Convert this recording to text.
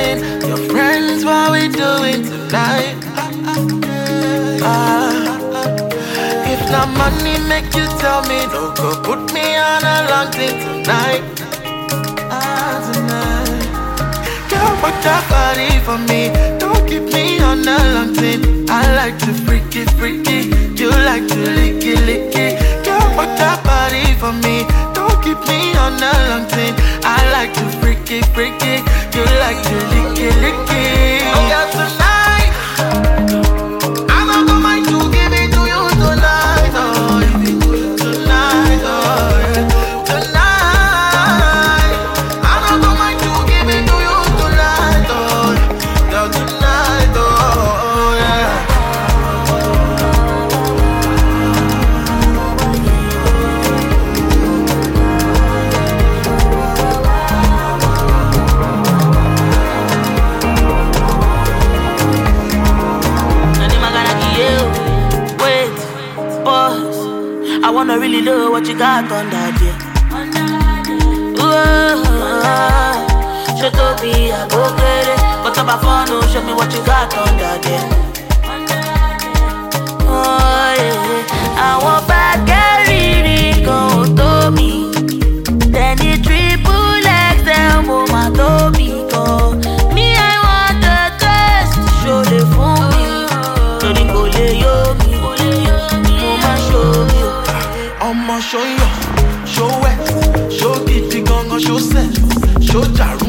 asking your friends what we doing tonight. If not money make you tell me, don't go put me on a long thing tonight. Tonight. Girl, put that body for me, don't keep me on a long thing. I like to freaky, freaky, you like to licky, licky. Girl, put that body for me, don't keep me on a long thing. I like to freaky, freaky, you like to licky, licky. Oh yeah, tonight I'm not gonna mind to give it to you tonight. Oh, give it to you tonight. Oh, yeah. Tonight I'm not gonna mind to give it to you tonight. Oh, yeah, tonight. Oh, yeah. I wanna really know what you got on that, yeah. Show to be a bokere, but I'm a phone, show me what you got on that, yeah. Oh, yeah. I want bad girl, go to me. Then the triple XL, mama to me, go. Me, I want the test, show the phone me. So the go lay yo me, mama show me. I'ma show you, show wet, show kitty gongo, show set, show jaru.